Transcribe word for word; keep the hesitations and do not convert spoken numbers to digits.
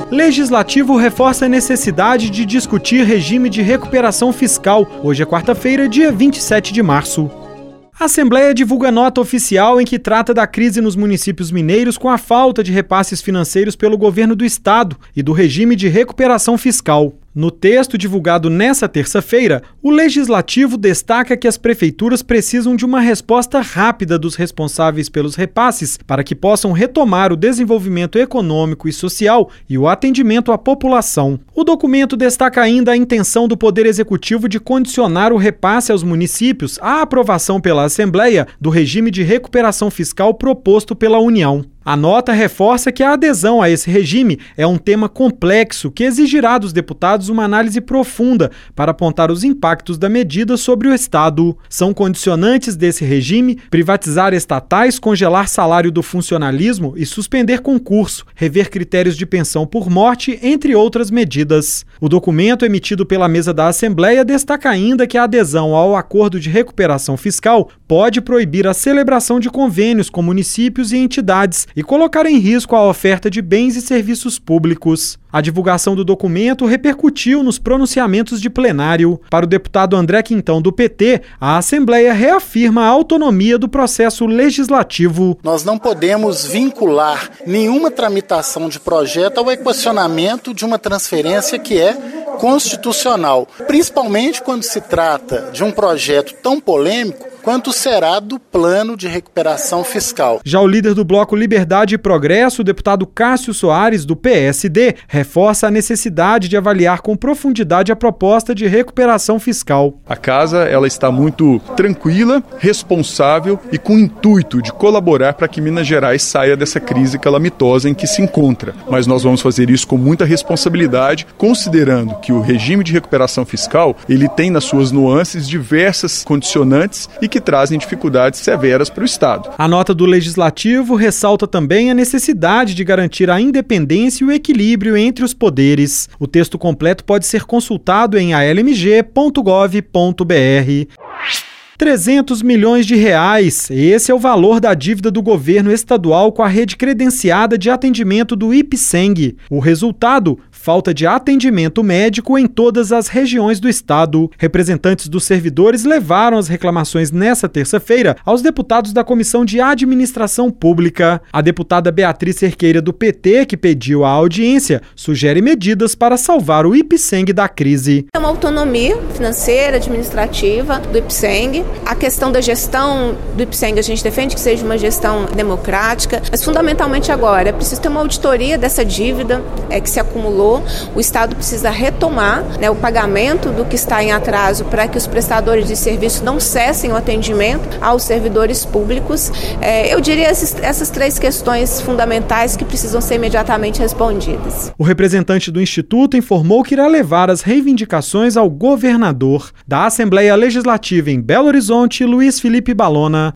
Legislativo reforça a necessidade de discutir regime de recuperação fiscal. Hoje é quarta-feira, dia vinte e sete de março. A Assembleia divulga nota oficial em que trata da crise nos municípios mineiros com a falta de repasses financeiros pelo governo do estado e do regime de recuperação fiscal. No texto divulgado nesta terça-feira, o Legislativo destaca que as prefeituras precisam de uma resposta rápida dos responsáveis pelos repasses para que possam retomar o desenvolvimento econômico e social e o atendimento à população. O documento destaca ainda a intenção do Poder Executivo de condicionar o repasse aos municípios à aprovação pela Assembleia do regime de recuperação fiscal proposto pela União. A nota reforça que a adesão a esse regime é um tema complexo que exigirá dos deputados uma análise profunda para apontar os impactos da medida sobre o Estado. São condicionantes desse regime privatizar estatais, congelar salário do funcionalismo e suspender concurso, rever critérios de pensão por morte, entre outras medidas. O documento emitido pela mesa da Assembleia destaca ainda que a adesão ao acordo de recuperação fiscal pode proibir a celebração de convênios com municípios e entidades e colocar em risco a oferta de bens e serviços públicos. A divulgação do documento repercutiu nos pronunciamentos de plenário. Para o deputado André Quintão, do P T, a Assembleia reafirma a autonomia do processo legislativo. Nós não podemos vincular nenhuma tramitação de projeto ao equacionamento de uma transferência que é constitucional, principalmente quando se trata de um projeto tão polêmico quanto será do plano de recuperação fiscal. Já o líder do Bloco Liberdade e Progresso, o deputado Cássio Soares, do P S D, reforça a necessidade de avaliar com profundidade a proposta de recuperação fiscal. A casa ela está muito tranquila, responsável e com o intuito de colaborar para que Minas Gerais saia dessa crise calamitosa em que se encontra. Mas nós vamos fazer isso com muita responsabilidade, considerando que o regime de recuperação fiscal ele tem nas suas nuances diversas condicionantes e que trazem dificuldades severas para o Estado. A nota do Legislativo ressalta também a necessidade de garantir a independência e o equilíbrio entre os poderes. O texto completo pode ser consultado em a l m g ponto gov ponto b r. trezentos milhões de reais. Esse é o valor da dívida do governo estadual com a rede credenciada de atendimento do IPSENG. O resultado? Falta de atendimento médico em todas as regiões do estado. Representantes dos servidores levaram as reclamações nesta terça-feira aos deputados da Comissão de Administração Pública. A deputada Beatriz Cerqueira, do P T, que pediu a audiência, sugere medidas para salvar o IPSENG da crise. É uma autonomia financeira, administrativa do IPSENG. A questão da gestão do IPSENG a gente defende que seja uma gestão democrática, mas fundamentalmente agora é preciso ter uma auditoria dessa dívida é, que se acumulou. O Estado precisa retomar né, o pagamento do que está em atraso para que os prestadores de serviço não cessem o atendimento aos servidores públicos. É, eu diria esses, essas três questões fundamentais que precisam ser imediatamente respondidas. O representante do Instituto informou que irá levar as reivindicações ao governador. Da Assembleia Legislativa em Belo Horizonte, Luiz Felipe Balona.